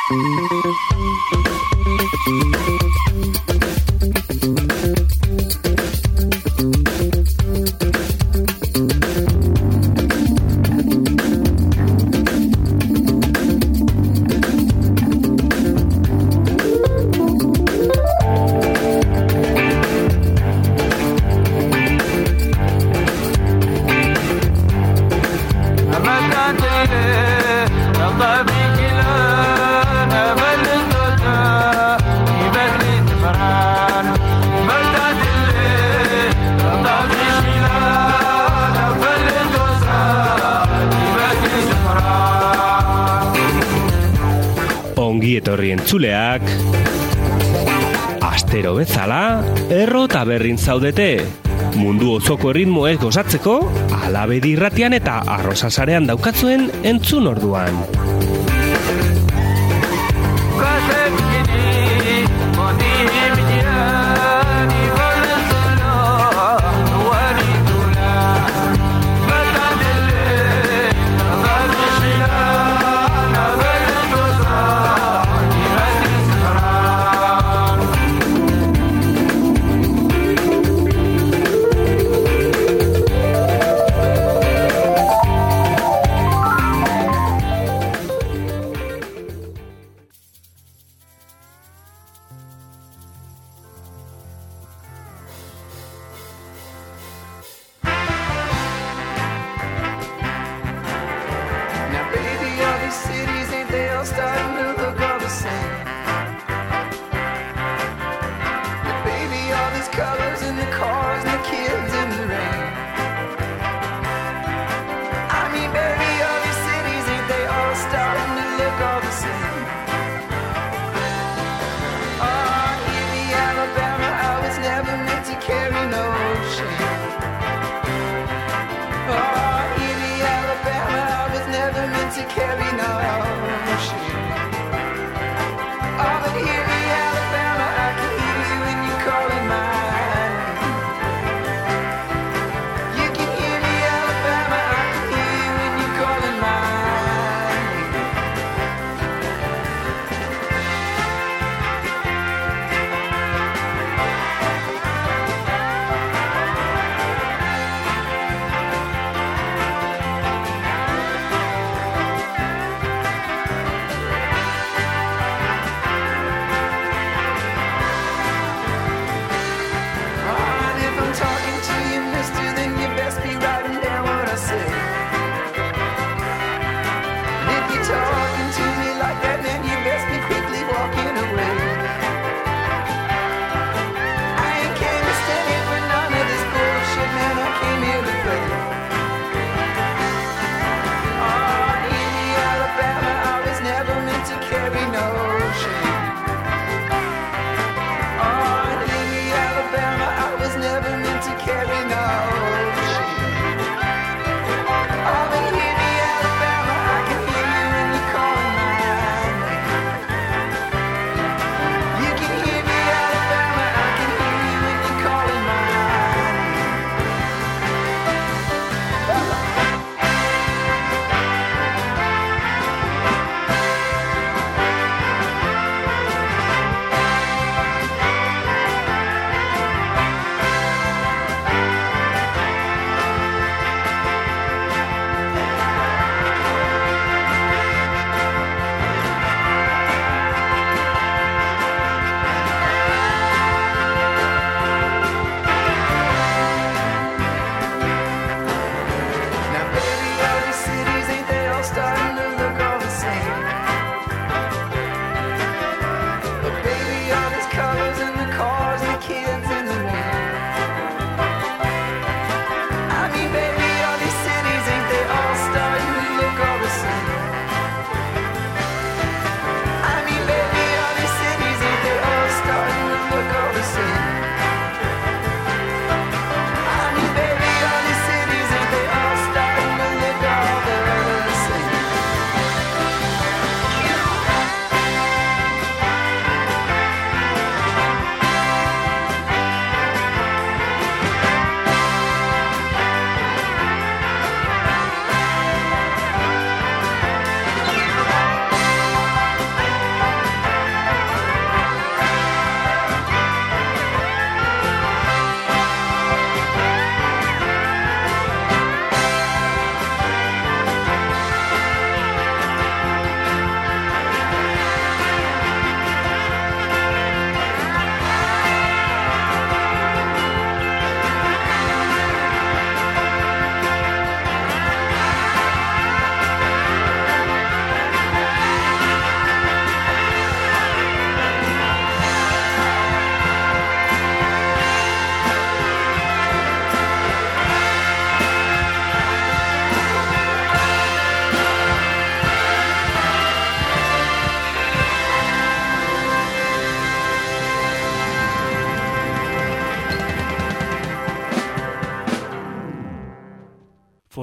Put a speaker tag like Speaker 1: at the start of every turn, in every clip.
Speaker 1: Ongi etorri entzuleak, astero bezala, erro eta berrin zaudete. Mundu osoko erritmoez gozatzeko, Alabedi irratian eta Arrosasarean daukatzuen entzun orduan.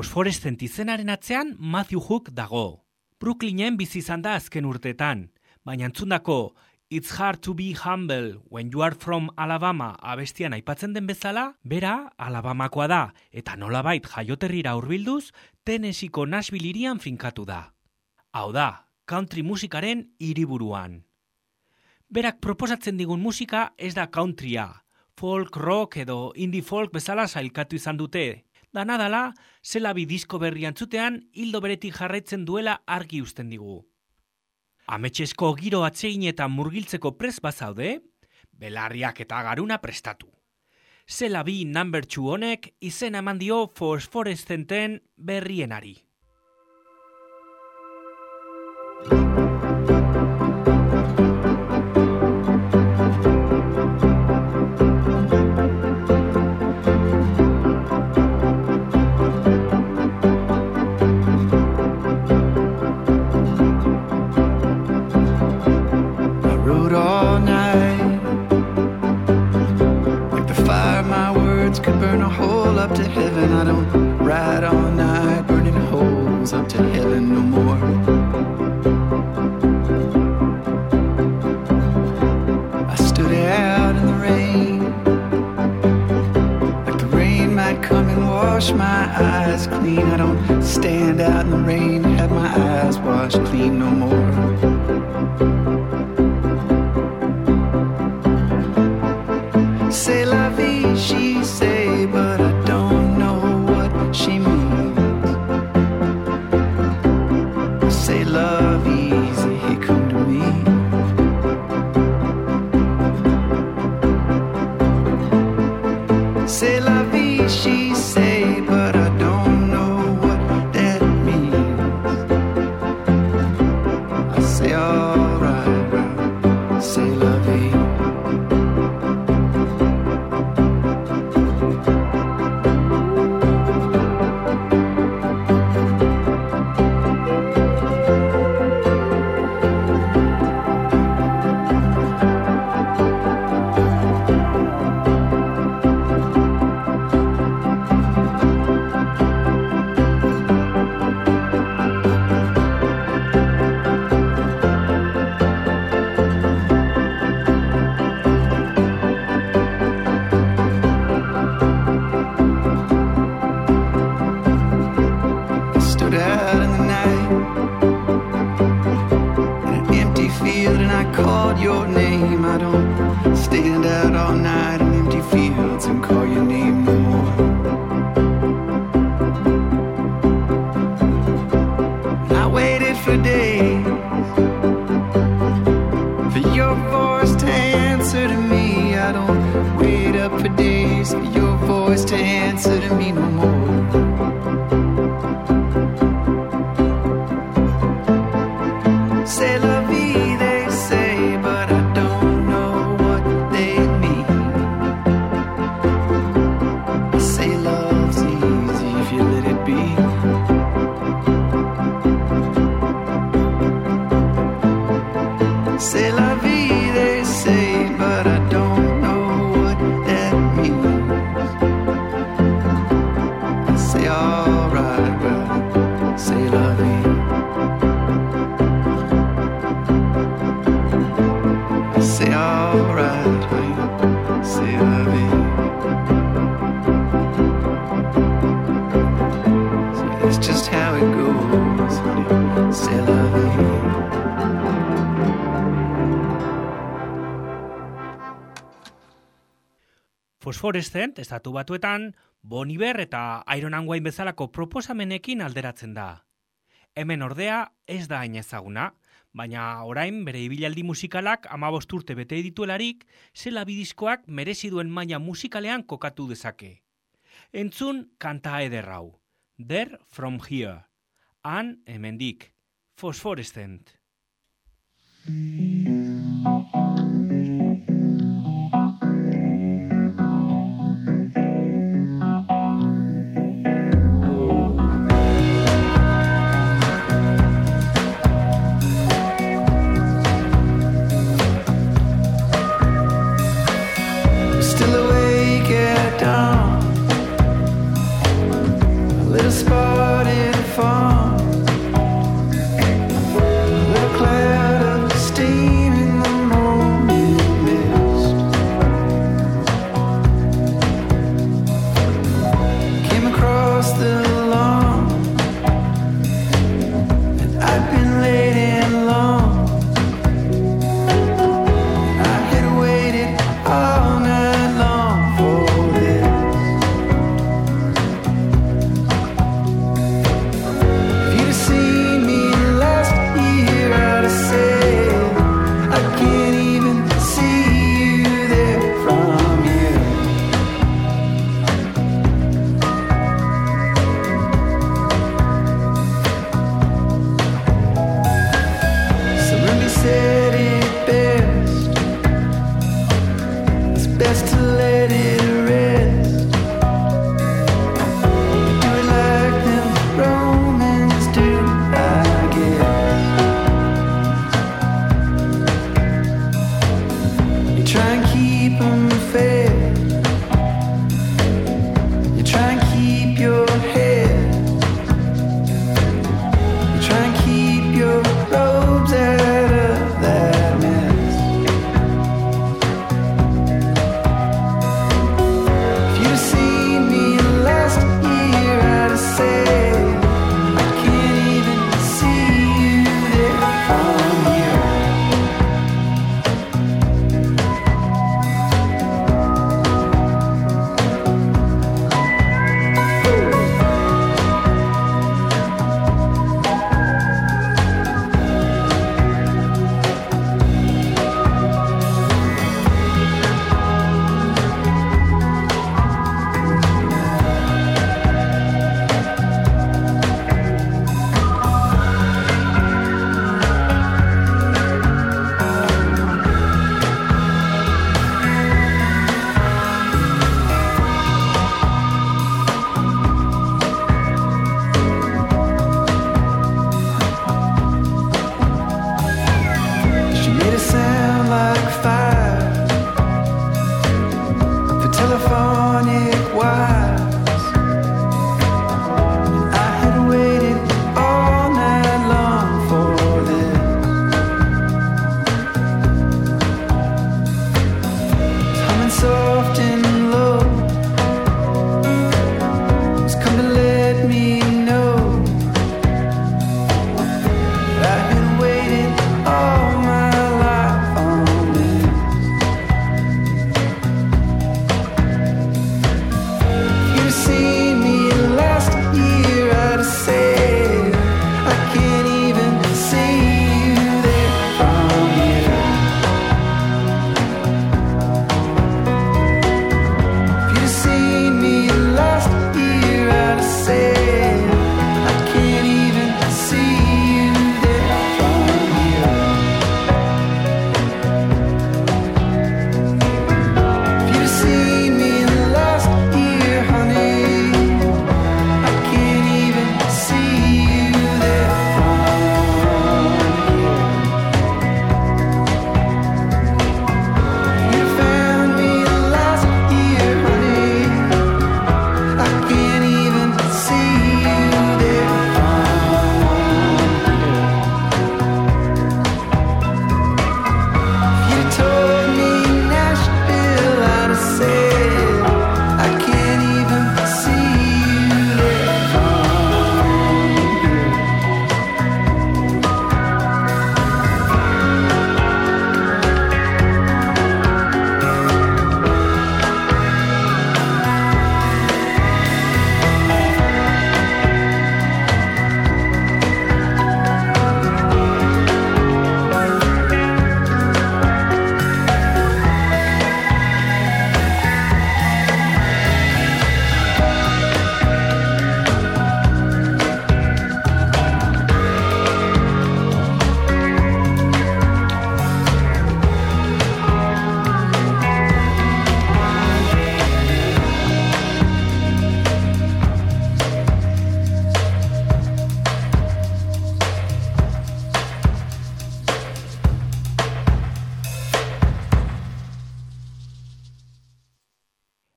Speaker 2: Phosphorescent izenaren atzean Matthew Hook dago. Brooklynen bizi izan da azken urteetan, baina entzundako It's hard to be humble when you are from Alabama abestian aipatzen den bezala, bera Alabamakoa da, eta nolabait jaioterrira hurbilduz, Tennesseeko Nashville hirian finkatu da. Hau da, country musikaren hiriburuan. Berak proposatzen digun musika ez da countrya, folk rock edo indie folk bezala sailkatu izan dute. Dana dala, Zelabi disko berri antzutean hildo beretik jarraitzen duela argi uzten digu. Ametxesko giro atsegin eta murgiltzeko prest bazaude, belarriak eta garuna prestatu. Zelabi No. 2 honek izena eman dio Phosphorescenten berrienari.
Speaker 3: Could burn a hole up to heaven. I don't ride all night burning holes up to heaven no more. I stood out in the rain, like the rain might come and wash my eyes clean. I don't stand out in the rain and have my eyes washed clean no more. C'est la vie, she say, but I don't know what she means. Say love easy, come to me. C'est la vie, she say, but I don't know what that means. I say alright, say la vie.
Speaker 2: Phosphorescent estatu batuetan Bon Iver eta Iron and Wine bezalako proposamenekin alderatzen da. Hemen ordea ez da hain ezaguna, baina orain bere ibilaldi musikalak 15 urte bete dituelarik, Zelabi diskoak merezi duen maila musikalean kokatu dezake. Entzun kanta eder hau, There From Here, han hemendik, Phosphorescent.
Speaker 3: Still awake at dawn, a little spark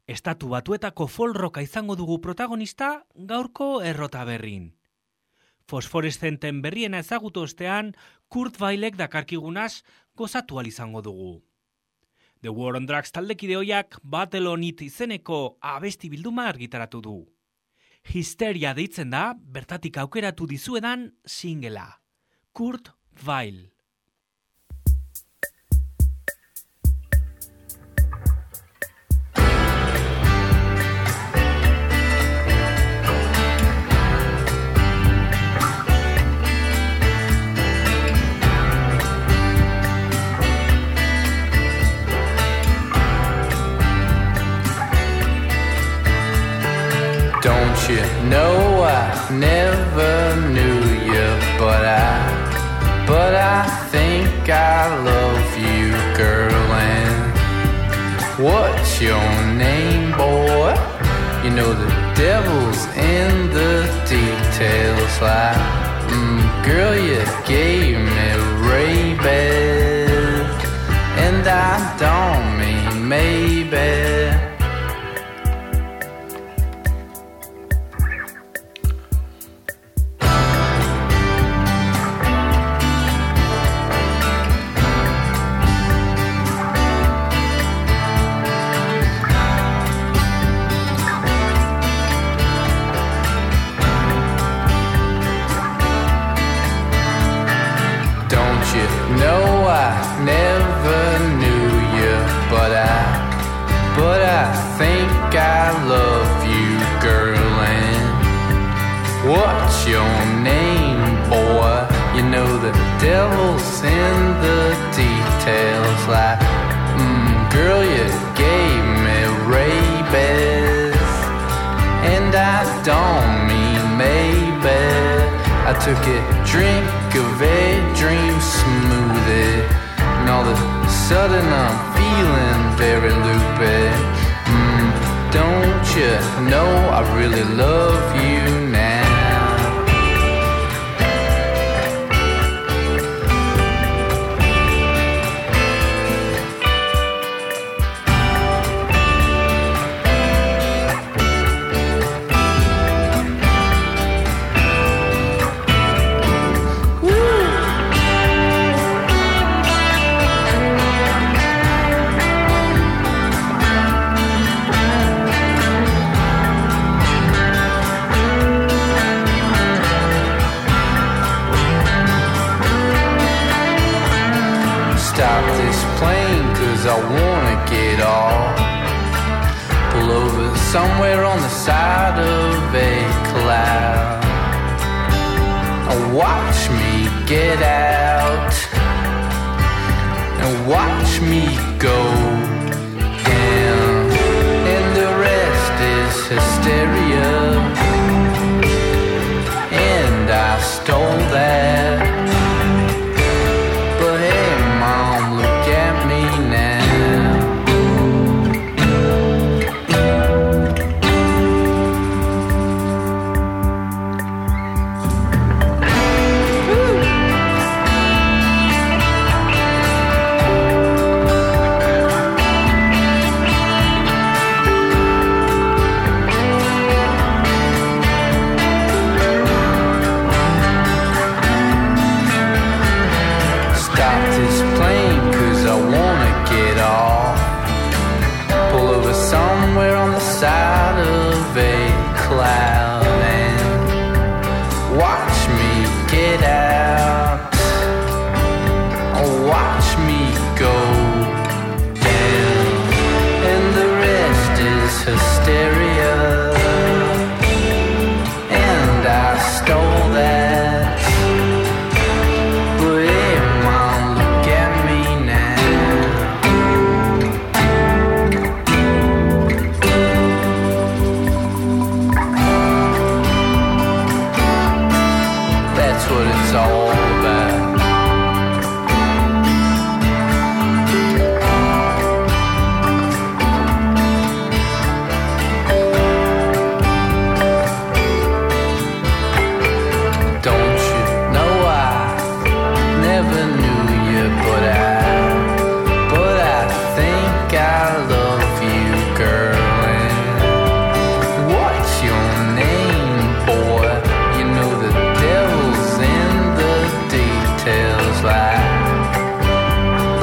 Speaker 2: Estatu Batuetako folk rocka izango dugu protagonista gaurko errota berrin. Fosforeszenten berriena ezagutu ostean, Kurt Weillek dakarkigunaz gozatu ahal izango dugu. The War on Drugs taldekide hoiak Battle on It izeneko abesti bilduma argitaratu du. Histeria deitzen da, bertatik aukeratu dizuedan singela. Kurt Weill.
Speaker 3: Don't you know I never knew you, but I think I love you, girl. And what's your name, boy? You know the devil's in the details. Like, girl, you gave me rabies, and I don't mean maybe. No, I never knew you, but I think I love you, girl. And what's your name, boy? You know the devil's in the details. Like, girl, you gave me rabies, and I don't mean maybe. I took a drink of a dream smoothie, and all of a sudden I'm feeling very loopy. Don't you know I really love you now? Stop this plane, 'cause I wanna get off. Pull over somewhere on the side of a cloud. Watch me get out, and watch me go down, and the rest is hysteria. And I stole that.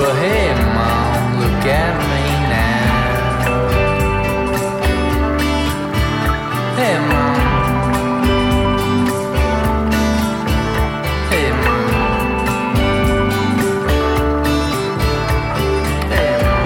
Speaker 3: But hey, Mom, look at me now. Hey, Mom. Hey, Mom. Hey, Mom.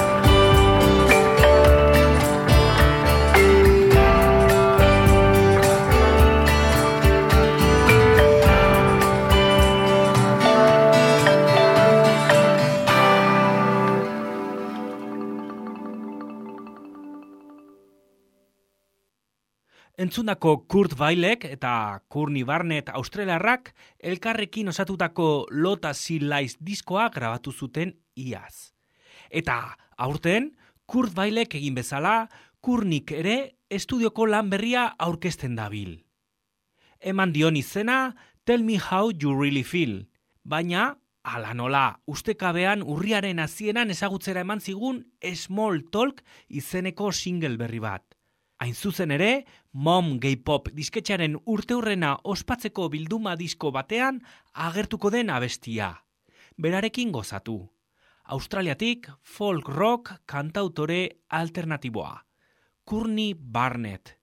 Speaker 2: Entzundako Kurt Weillek eta Courtney Barnett australiarrak elkarrekin osatutako Lotta Sea Lies diskoa grabatu zuten iaz. Eta aurten, Kurt Weillek egin bezala, Courtneyk ere estudioko lan berria aurkezten dabil. Eman dion izena Tell Me How You Really Feel, baina ala nola, ustekabean urriaren hasieran ezagutzera eman zigun Small Talk izeneko single berri bat. Hain zuzen ere, Mom Gay Pop disketxaren urteurrena ospatzeko bilduma disko batean agertuko den abestia. Berarekin gozatu. Australiatik folk rock kantautore alternatiboa. Courtney Barnett.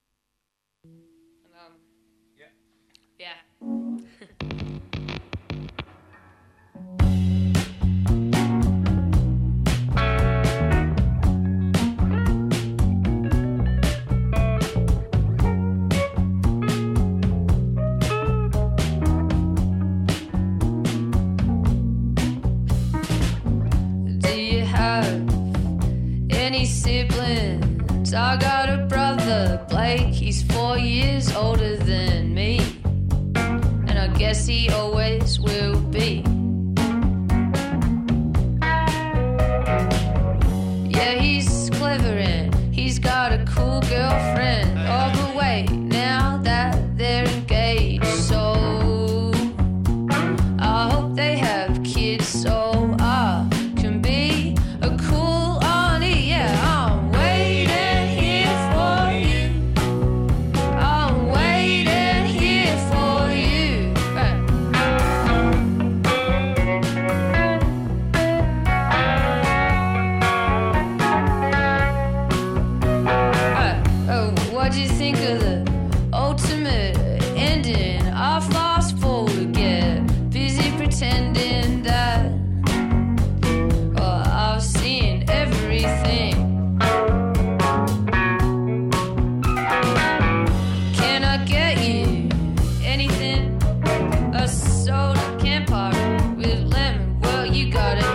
Speaker 4: Yeah. Siblings. I got a brother, Blake, he's 4 years older than me, and I guess he always will be. Yeah, he's clever and he's got a cool girlfriend. Oh, but wait, now that they're engaged, so I hope they have kids so I can be a cool pretending that I've seen everything. Can I get you anything? A soda can pop with lemon. Well, you got it.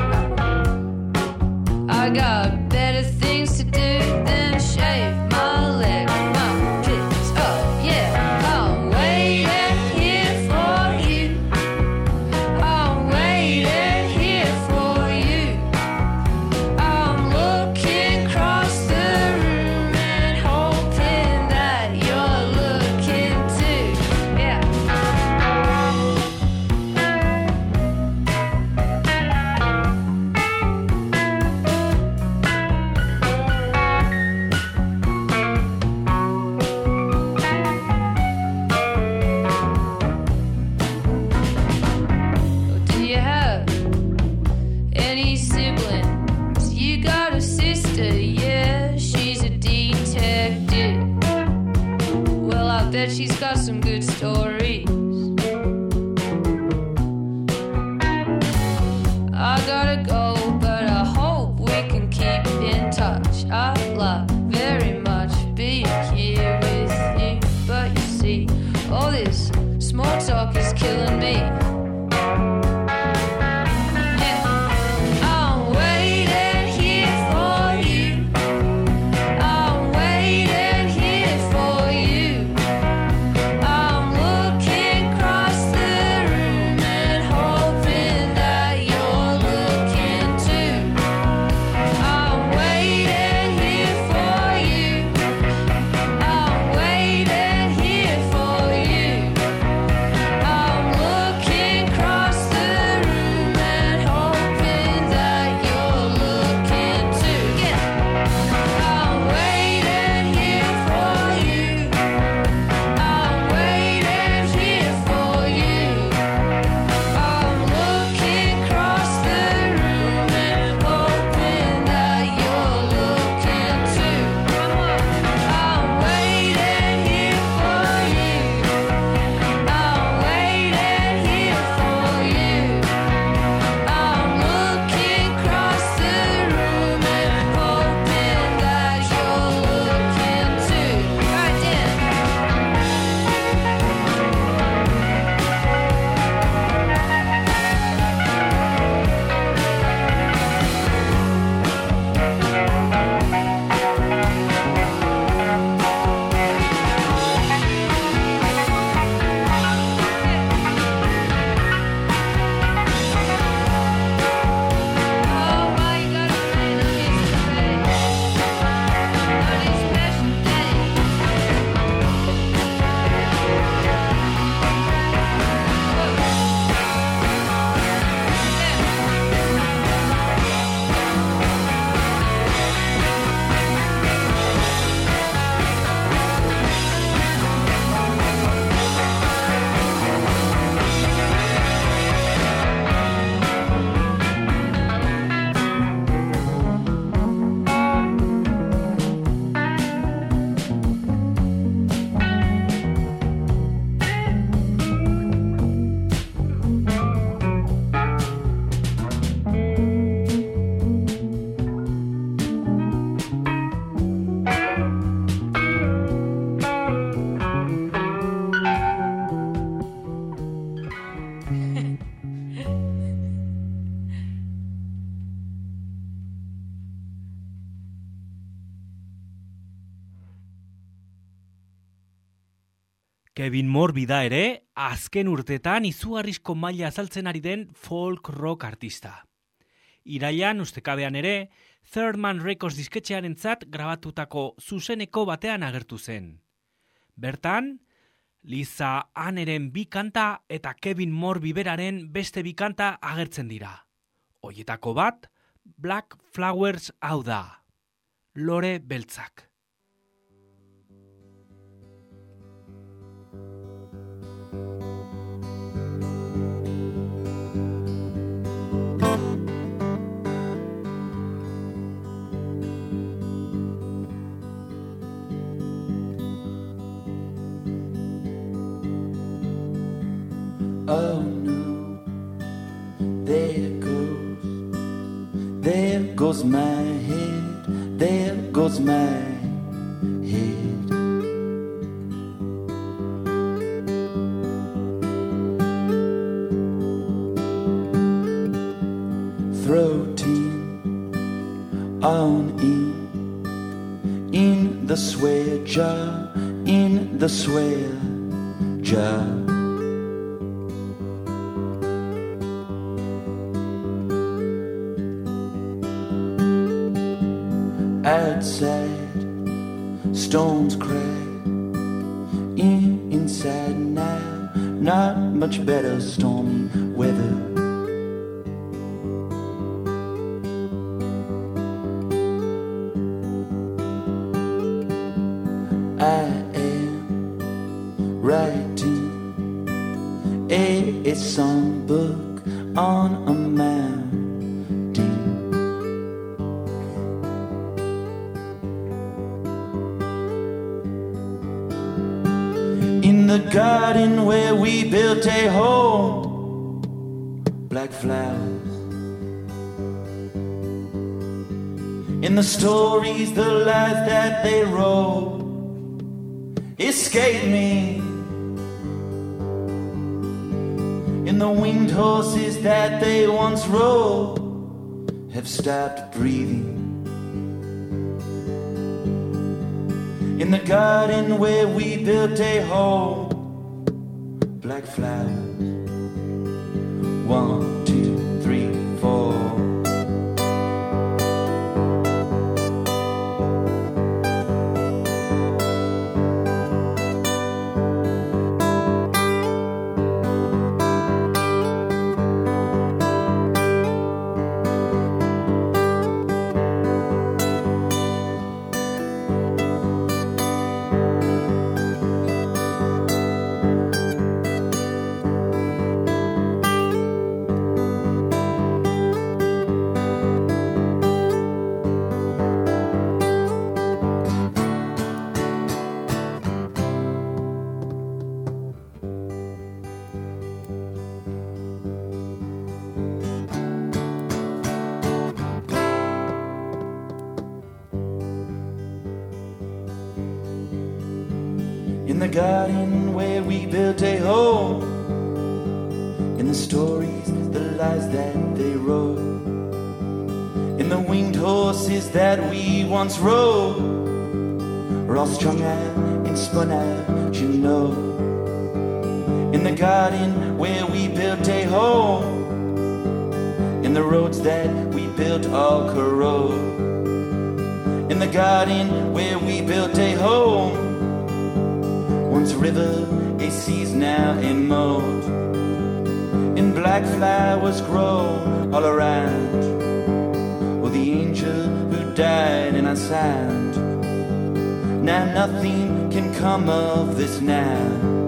Speaker 4: I got better things to do than shave my leg. My kids, oh yeah, I'm waiting here for you. I'm waiting here for you. I'm looking across the room and hoping that you're looking too. Yeah. Do you have any siblings? You got a sister, yeah, she's a detective. Well, I bet she's got some good stories. I gotta go, but I hope we can keep in touch. I'd love very much being here with you, but you see, all this small talk is killing me. I'm waiting here for you. I'm waiting here for you. I'm looking across the room and hoping that you're looking
Speaker 2: Kevin Morby da ere, azken urtetan izugarrizko maila azaltzen ari den folk rock artista. Irailean ustekabean ere, Third Man Records disketxearentzat grabatutako zuzeneko batean agertu zen. Bertan, Lisa Anneren 2 kanta eta Kevin Morby beraren beste 2 kanta agertzen dira. Hoietako bat, Black Flowers hau da. Lore beltzak.
Speaker 5: Oh no, there goes my head, there goes my head. Throating on in the swear jar, in the swear jar. Outside, storms crack. Inside now, not much better stormy weather. I am writing a songbook on a mountain. In the garden where we built a home, black flowers. In the stories, the lies that they wrote escape me. In the winged horses that they once rode have stopped breathing. In the garden where we built a home, black flowers. 1, 2, 3, 4. In the garden where we built a home, in the stories, the lies that they wrote, in the winged horses that we once rode, we're all strung out and spun out, you know. In the garden where we built a home, in the roads that we built all corrode. In the garden where we built a home, once a river, a sea's now a moat. And black flowers grow all around. Oh, the angel who died in our sound. Now nothing can come of this now,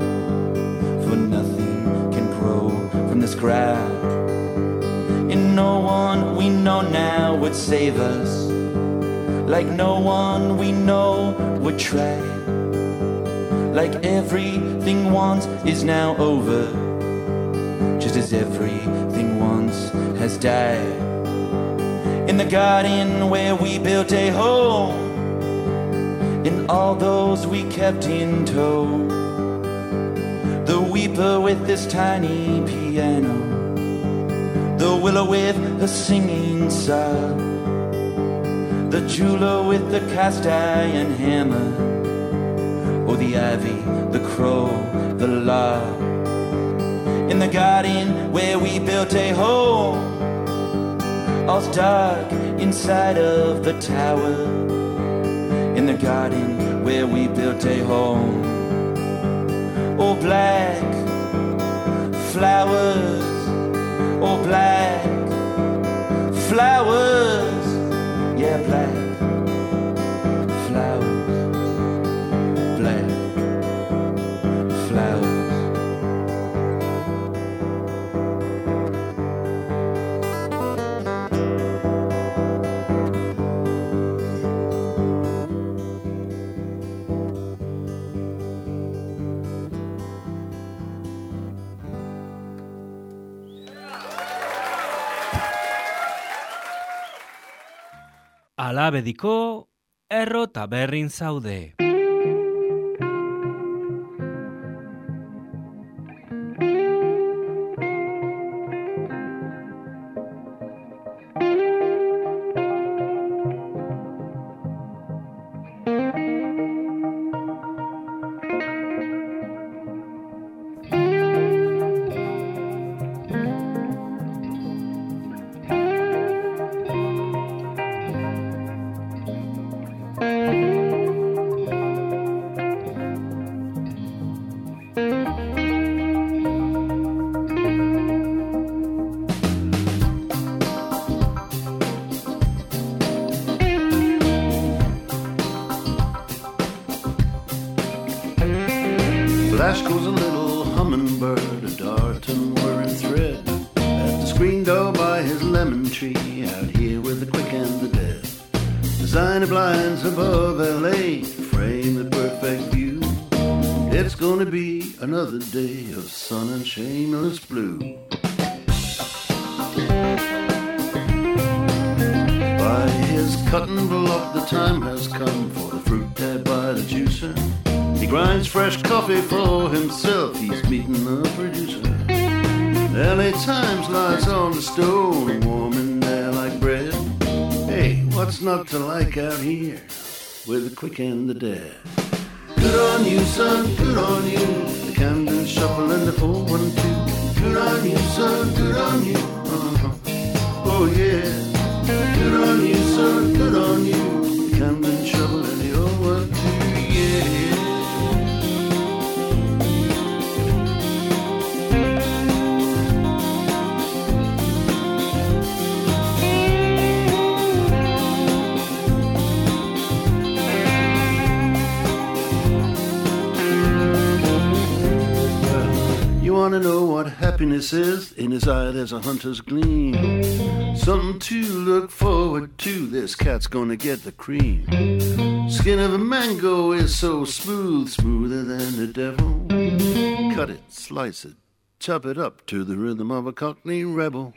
Speaker 5: for nothing can grow from this ground. And no one we know now would save us, like no one we know would try. Like everything once is now over, just as everything once has died. In the garden where we built a home, and all those we kept in tow, the weeper with this tiny piano, the willow with her singing sob, the jeweler with the cast iron hammer. or the ivy, the crow, the lark. In the garden where we built a home, all's dark inside of the tower. In the garden where we built a home, oh black flowers, oh black flowers, yeah, black flowers, black flowers.
Speaker 2: Alabediko erro taberrin zaude.
Speaker 6: Flash goes a little hummingbird, a dart and whirring thread, at the screen door by his lemon tree, out here with the quick and the dead. Designer blinds above L.A. frame the perfect view. It's gonna be another day of sun and shameless blue. By his cutting block the time has come for the fruit dad by the juicer. He grinds fresh coffee for himself, he's meeting the producer. LA Times lies on the stone, warm in there like bread. Hey, what's not to like out here with the quick and the dead? Good on you, son, good on you. The Camden Shuffle and the 412. Good on you, son, good on you. Oh yeah. Good on you, son, good on you. The Camden Shuffle and the 412, yeah. Want to know what happiness is? In his eye there's a hunter's gleam. Something to look forward to. This cat's gonna get the cream. Skin of a mango is so smooth, smoother than the devil. Cut it, slice it, chop it up to the rhythm of a Cockney rebel.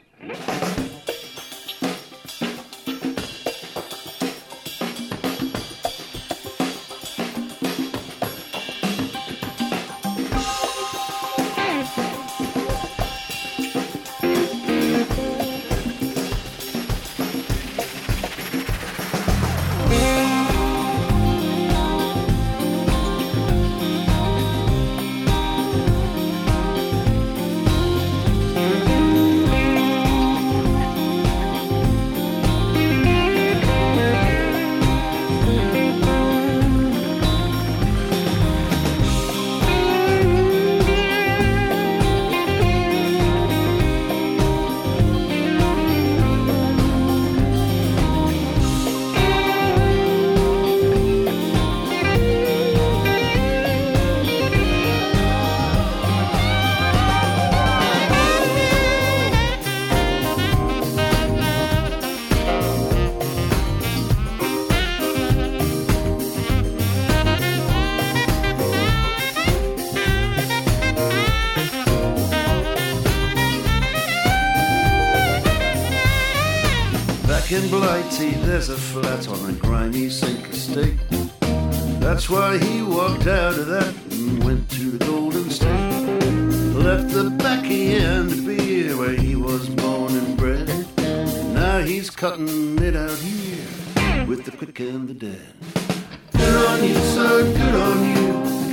Speaker 6: In Blighty, there's a flat on a grimy sink estate. That's why he walked out of that and went to the Golden State. Left the baccy and the beer where he was born and bred. Now he's cutting it out here with the quick and the dead. Good on you, son, good on you.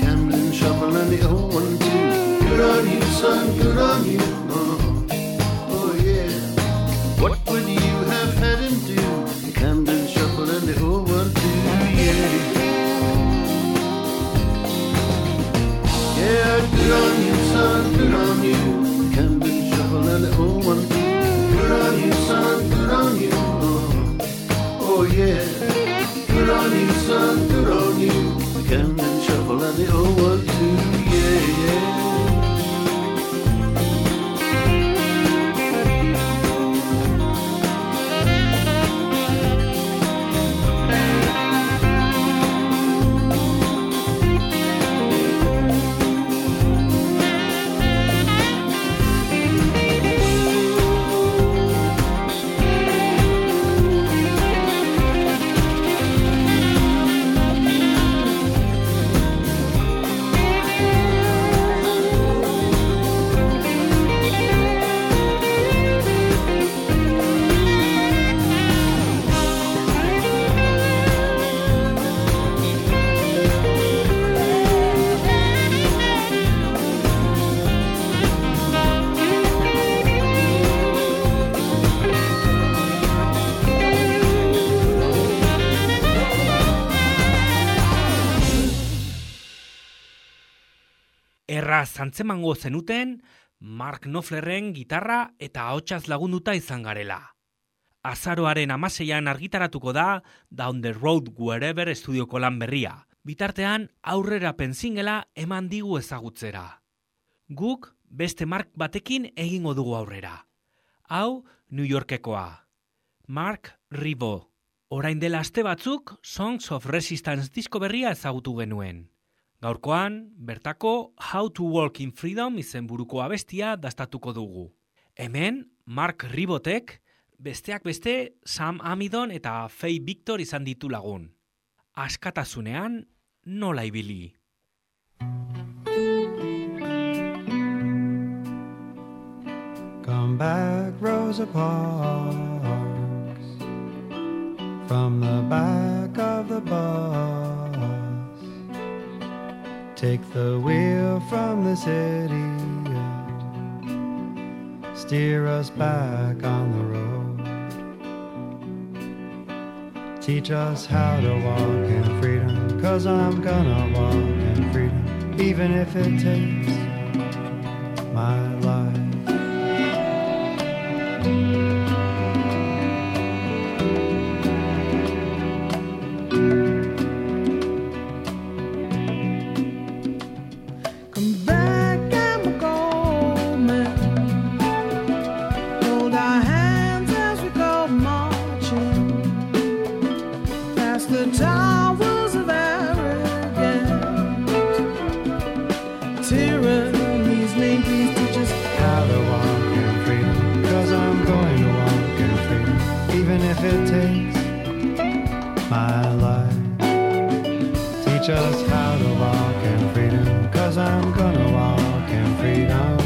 Speaker 6: Camden Shuffle and the old one too. Good on you, son, good on you. Oh yeah. What would you have had him do? The Camden Shuffle and the old one too. Yeah. Yeah, good on you, son, good on you. Camden Shuffle and the old one too. Good on you, son, good on you. Oh yeah. Good on you, son, good on you. Camden Shuffle and the old one too. Yeah, yeah.
Speaker 2: Zantzemango zenuten Mark Knopflerren gitarra eta ahotsaz lagunduta izan garela. Azaroaren 16an argitaratuko da Down the Road Wherever estudioko lan berria. Bitartean aurrera pensingela eman digu ezagutzera. Guk beste Mark batekin egingo dugu aurrera. Hau New Yorkekoa. Mark Ribot. Orain dela aste batzuk Songs of Resistance disko berria ezagutu genuen. Gaurkoan, bertako How to Walk in Freedom izenburuko abestia dastatuko dugu. Hemen, Mark Ribotek, besteak beste Sam Amidon eta Faye Victor izan ditu lagun. Askatasunean, nola ibili.
Speaker 7: Come back, Rosa Parks, from the back of the bus. Take the wheel from this idiot, steer us back on the road. Teach us how to walk in freedom, 'cause I'm gonna walk in freedom, even if it takes my life. Just how to walk in freedom, 'cause I'm gonna walk in freedom.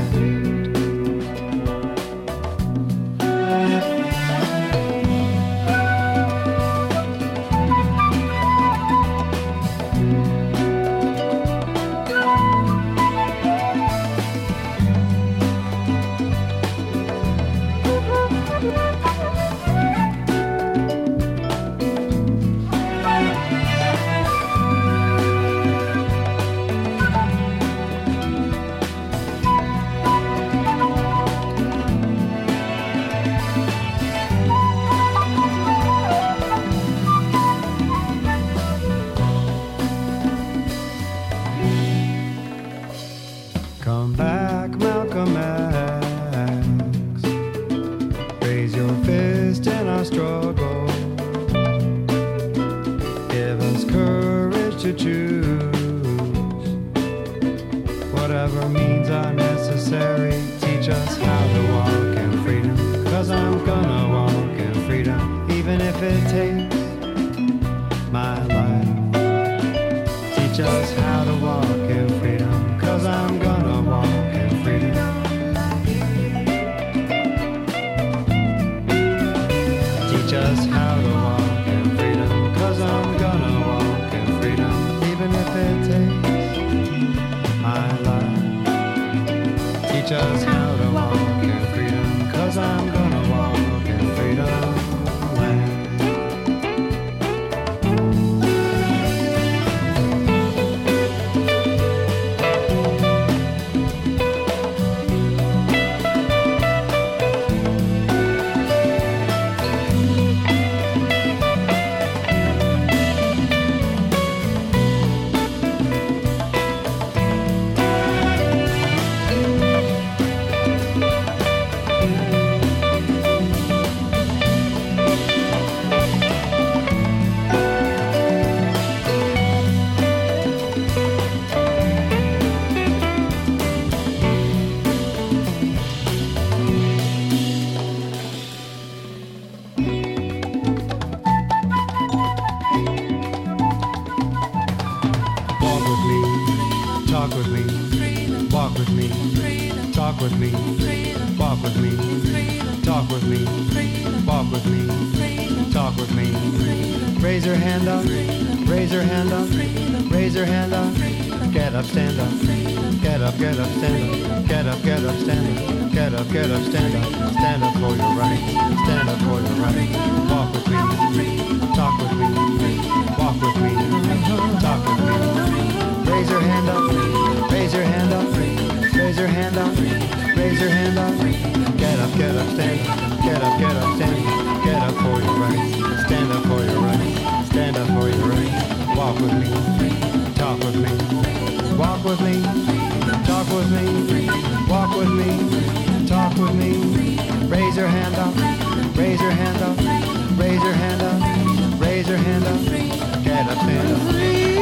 Speaker 7: Come back, Malcolm X. Raise your fist in our struggle. Give us courage to choose. Whatever means are necessary. Teach us how to walk in freedom. 'Cause I'm gonna walk in freedom, even if it takes my life. Teach us how to walk in freedom. 'Cause I'm gonna walk in freedom. Teach us teach us how to walk in freedom, 'cause I'm gonna walk in freedom land. Talk with me, walk with me, talk with me, walk with me, talk with me, walk with me, talk with me. Raise your hand up, raise your hand up, raise your hand up. Get up, stand up, get up, get up, stand up, get up, get up, stand up, get up, get up, stand up, stand up for your right, stand up for your right. Walk with me, talk with me, walk with me, talk with me. Raise your hand up, raise your hand up, raise your hand up, raise your hand up. Get up, stand up, get up, stand up, get up for your right, stand up for your right, stand up for your right. Walk with me, talk with me, walk with me, talk with me, walk with me, talk with me. Raise your hand up, raise your hand up, raise your hand up, raise your hand up. Get up, stand up.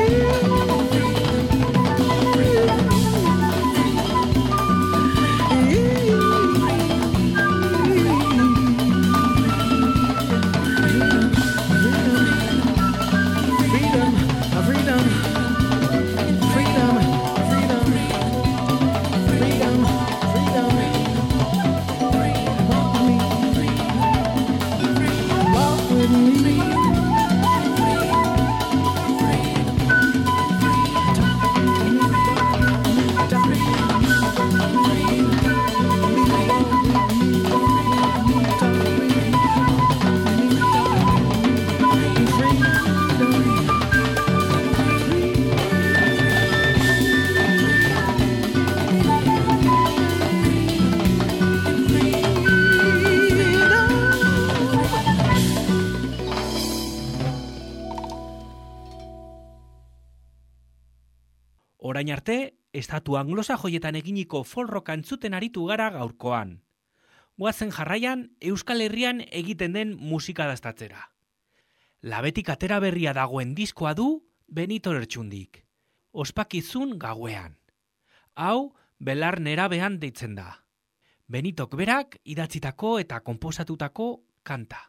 Speaker 2: Orain arte, estatu anglosajoietan eginiko folk rock entzuten aritu gara gaurkoan. Goazen jarraian, Euskal Herrian egiten den musika dastatzera. Labetik atera berria dagoen diskoa du Benito Lertxundik. Ospakizun gauean. Hau, belar nerabean deitzen da. Benitok berak idatzitako eta konposatutako kanta.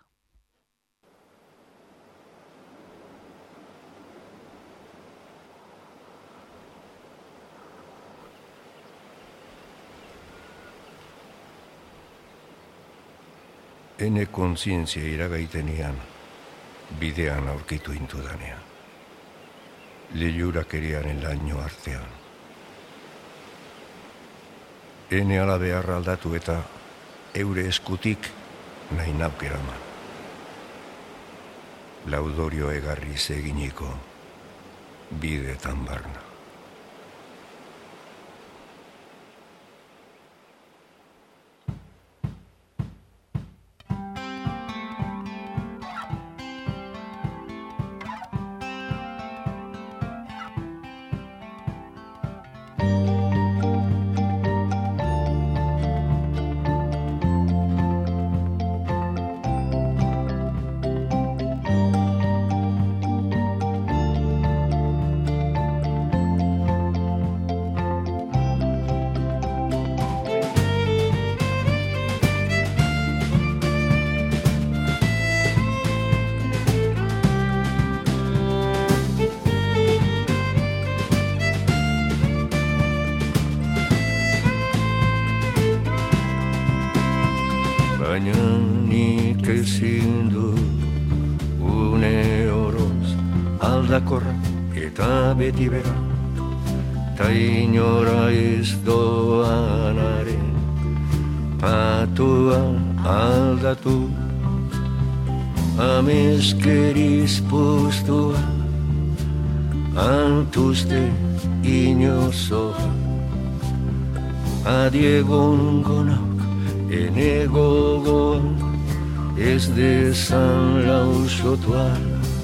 Speaker 8: Ene kontzientzia iragaitenean, bidean aurkitu intudanean. Lehiurakeriaren laino artean. Ene ala beharra aldatu eta eure eskutik nahi naukeraman. Laudorio egarriz eginiko bidetan barna. Baina nik ezin du une oroz aldakorra eta beti bera, ta inora ez doanaren patua aldatu, ameskeriz postua, antuzte inozoa. Adiegon gonauk, ene gogoan, ez dezan lausotuar.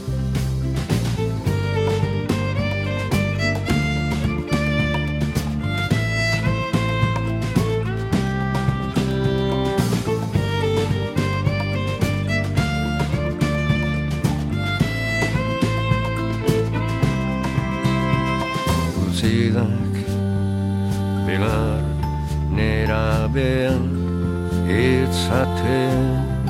Speaker 8: Utzidak belar nerabean etzaten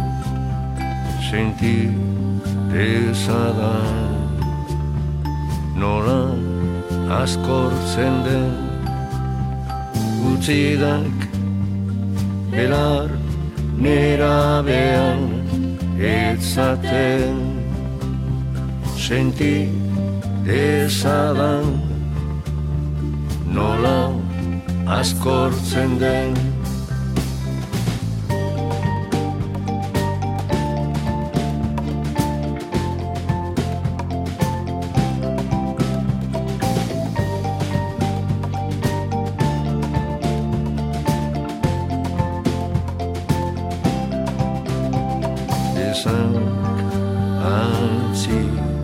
Speaker 8: senti dezadan nola askortzen den. Utzidak belar nerabean etzaten senti dezadan nola askortzen den. Esan antzi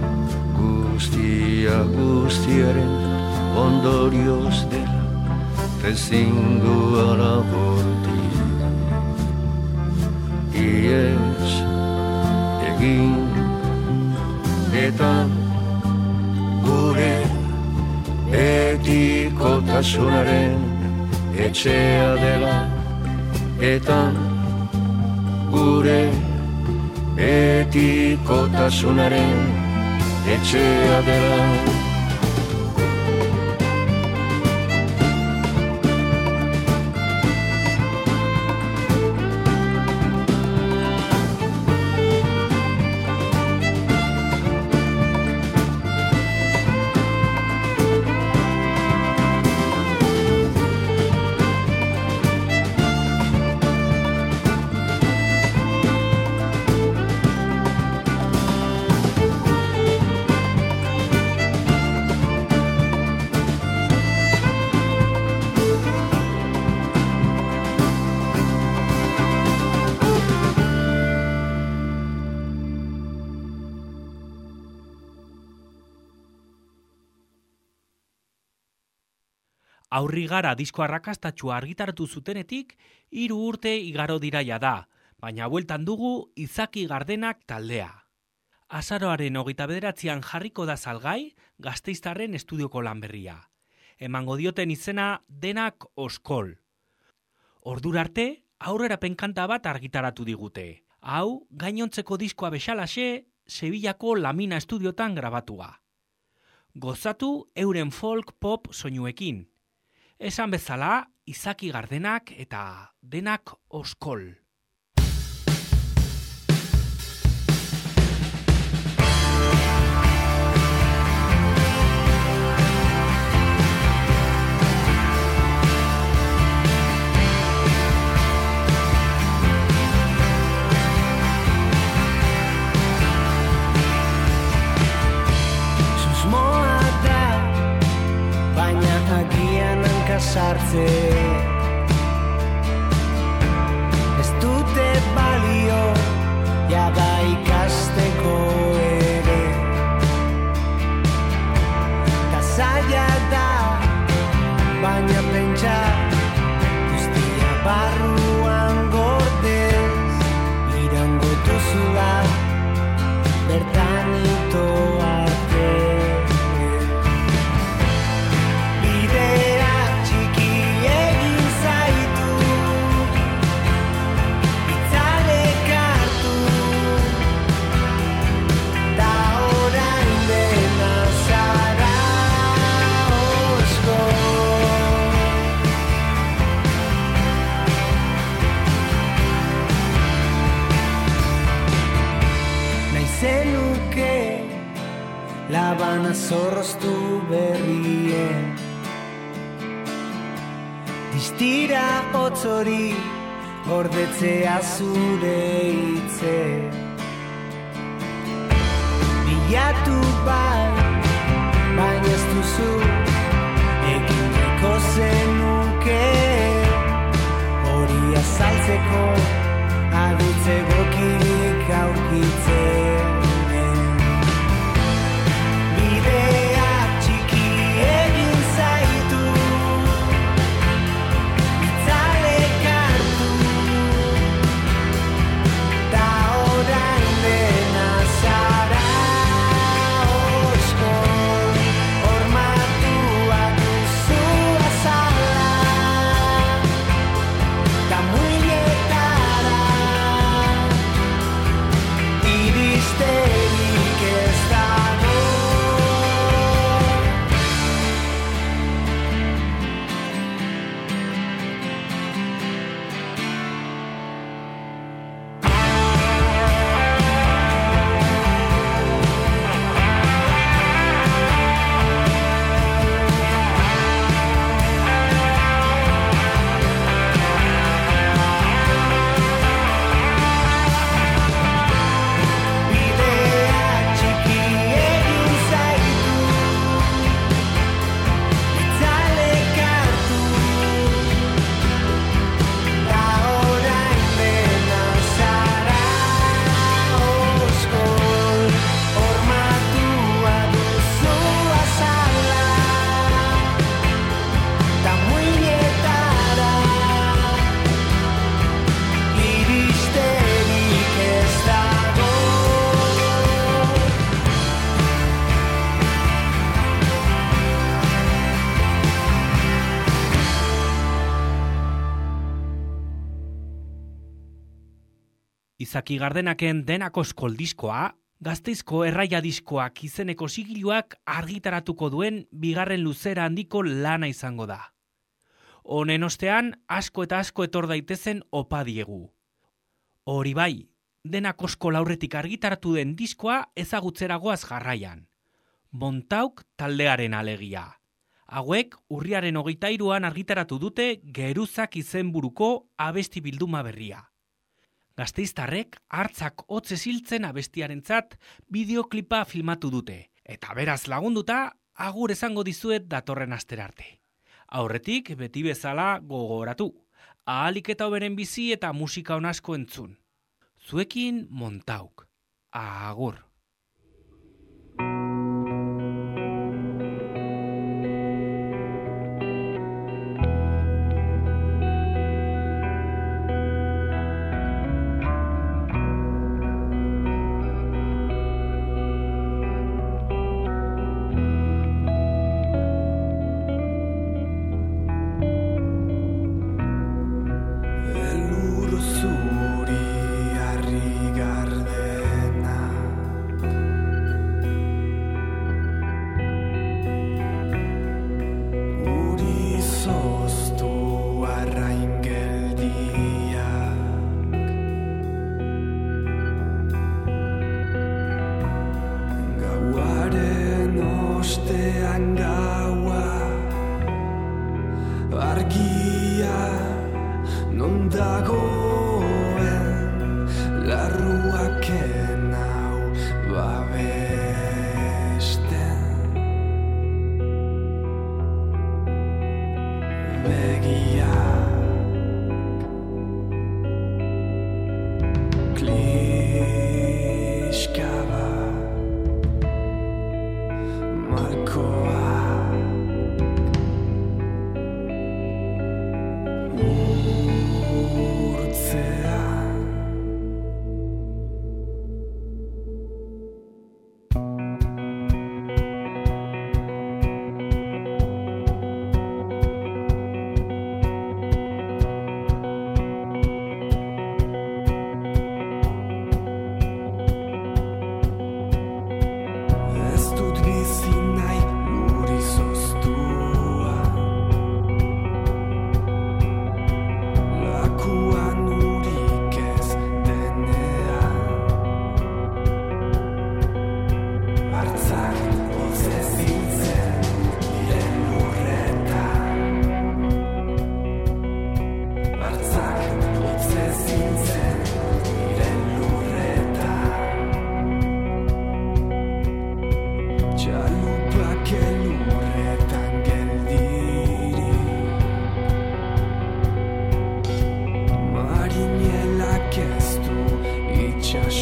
Speaker 8: guztiaren ondorioz dela, ezin du arabortik. Iez egin eta gure etikotasunaren etxea dela, eta gure etikotasunaren etxea dela.
Speaker 2: Aurri gara disko arrakastatsua argitaratu zutenetik 3 urte igaro dira jada, baina bueltan dugu Izaki Gardenak taldea. Azaroaren 29an jarriko da salgai Gasteiztarren estudioko lan berria. Emango dioten izena Denak Oskol. Ordura arte, aurrerapen kanta bat argitaratu digute. Hau, gainontzeko diskoa bezalaxe, Sevillako Lamina estudiotan grabatua. Gozatu euren folk pop soinuekin. Esan bezala, Izaki Gardenak eta Denak Oskol.
Speaker 9: Susmoa da, baina agian sartze ez dute balio jada ikasteko ere, ta zaila da baina pentsa guztia barruan gordez irango duzula bertan ito arte. Labana zorroztu berrien distira hotzori gordetzea zure hitze bilatu baina ez duzu egineko zenuke hori azaltzeko adutze gokirik aurkitzen bidea txiki egin zaitu itzalek hartu da orain dena zara osko hormatua duzu azala da muinetara iristerik ez dago bidea txiki egin zaitu itzalek hartu da orain dena zara osko hormatua duzu azala da muinetara iristerik ez dago
Speaker 2: Izaki Gardenaken Denako Skol diskoa, Gasteizko Erraia diskoak izeneko sigiluak argitaratuko duen bigarren luzera handiko lana izango da. Honen ostean, asko eta asko etor daitezen opa diegu. Hori bai, Denako Skol aurretik argitaratu den diskoa ezagutzeragoaz jarraian. Montauk taldearen alegia. Hauek urriaren 23an argitaratu dute Geruzak izenburuko abesti bilduma berria. Gasteiztarrek hartzak hotz esiltzen abestiarentzat bideoklipa filmatu dute, eta beraz lagunduta agur esango dizuet datorren asterarte. Aurretik beti bezala gogoratu, ahalik eta hoberen bizi eta musika on asko entzun. Zuekin Montauk. Agur.
Speaker 9: elur zuri harri gardena uri zoztu arrain geldiak gauaren ostean gaua argia non dagoen larruaken hau babesten begiak kliska bat markoa urtz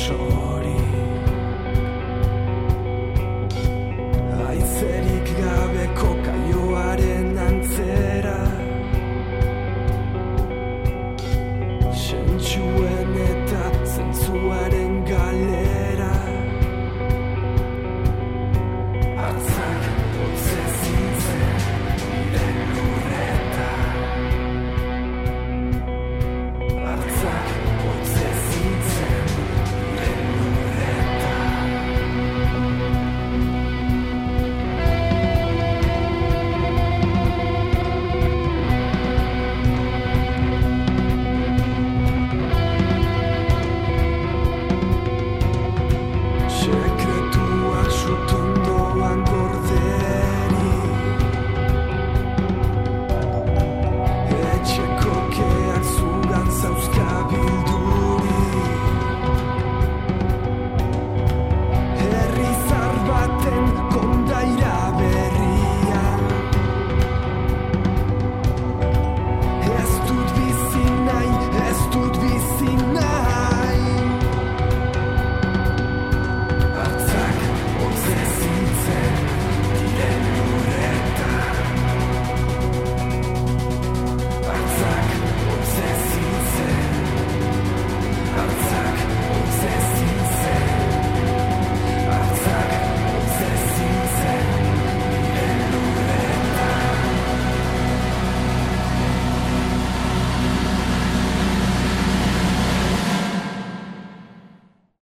Speaker 9: Sori